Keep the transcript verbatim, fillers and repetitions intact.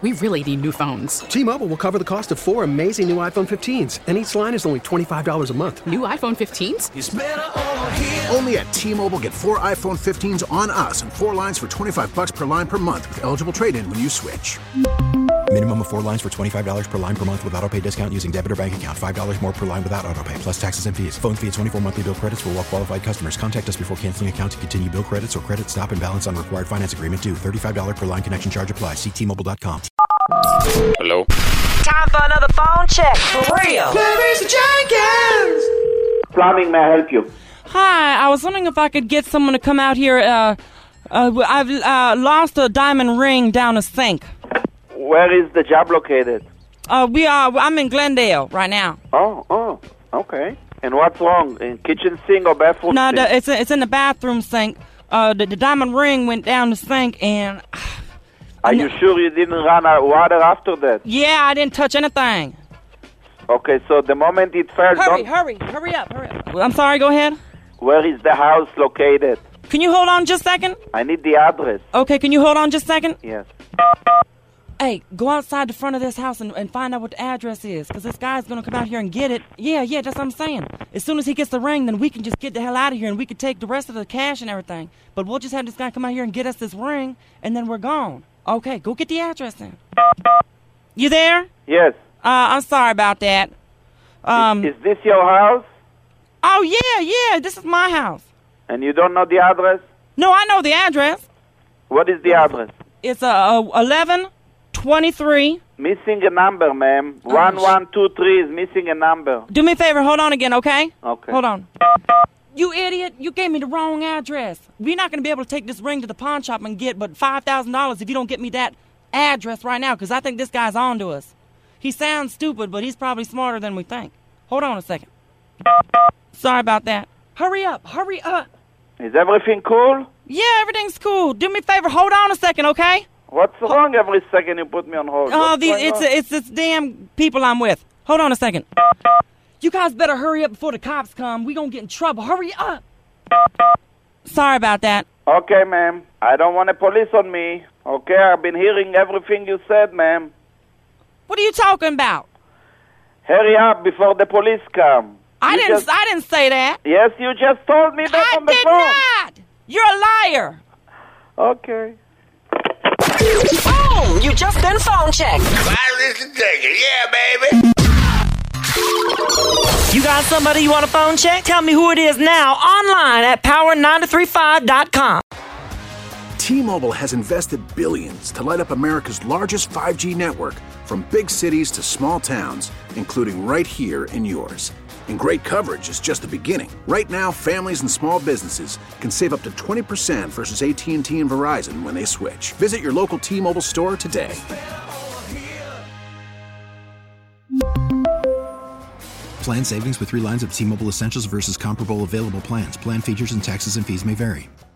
We really need new phones. T-Mobile will cover the cost of four amazing new iPhone fifteens, and each line is only twenty-five dollars a month. New iPhone fifteens? It's better over here. Only at T-Mobile, get four iPhone fifteens on us and four lines for twenty-five dollars per line per month with eligible trade-in when you switch. Minimum of four lines for twenty-five dollars per line per month with autopay discount using debit or bank account. five dollars more per line without autopay, plus taxes and fees. Phone fee at twenty-four monthly bill credits for well-qualified customers. Contact us before canceling account to continue bill credits or credit stop and balance on required finance agreement due. thirty-five dollars per line connection charge applies. See T Mobile dot com. Hello? Time for another phone check. For real. Larry Jenkins! Plumbing, may I help you? Hi, I was wondering if I could get someone to come out here. Uh, uh, I've uh, lost a diamond ring down a sink. Where is the job located? Uh, we are. I'm in Glendale right now. Oh, oh, okay. And what's wrong? In kitchen sink or bathroom No, sink? the, it's it's in the bathroom sink. Uh, the, the diamond ring went down the sink, and Are you sure you didn't run out of water after that? yeah, I didn't touch anything. Okay, so the moment it fell, Hurry, don't... hurry, hurry up, hurry up. I'm sorry. Go ahead. Where is the house located? Can you hold on just a second? I need the address. Okay, can you hold on just a second? Yes. Hey, go outside the front of this house and, and find out what the address is, because this guy's going to come out here and get it. Yeah, yeah, that's what I'm saying. As soon as he gets the ring, then we can just get the hell out of here, and we can take the rest of the cash and everything. But we'll just have this guy come out here and get us this ring, and then we're gone. Okay, go get the address then. You there? Yes. Uh, I'm sorry about that. Um, is, is this your house? Oh, yeah, yeah, this is my house. And you don't know the address? No, I know the address. What is the address? It's uh, eleven twenty-three. Missing a number, ma'am. Oh, one one two three is missing a number. Do me a favor, hold on again, okay? Okay. Hold on. You idiot, you gave me the wrong address. We're not going to be able to take this ring to the pawn shop and get but five thousand dollars if you don't get me that address right now, because I think this guy's on to us. He sounds stupid, but he's probably smarter than we think. Hold on a second. Sorry about that. Hurry up, hurry up. Is everything cool? Yeah, everything's cool. Do me a favor, hold on a second, okay? What's wrong every second you put me on hold? Oh, What's these, going it's on? it's it's damn people I'm with. Hold on a second. You guys better hurry up before the cops come. We gonna get in trouble. Hurry up. Sorry about that. Okay, ma'am. I don't want the police on me. Okay, I've been hearing everything you said, ma'am. What are you talking about? Hurry up before the police come. I You didn't just- I didn't say that. Yes, you just told me that I on the did phone. not. You're a liar. Okay. Boom! You just been phone checked. Larry Jenkins, yeah, baby. You got somebody you want a phone check? Tell me who it is now online at power nine three five dot com. T-Mobile has invested billions to light up America's largest five G network, from big cities to small towns, including right here in yours. And great coverage is just the beginning. Right now, families and small businesses can save up to twenty percent versus A T and T and Verizon when they switch. Visit your local T-Mobile store today. Plan savings with three lines of T-Mobile Essentials versus comparable available plans. Plan features and taxes and fees may vary.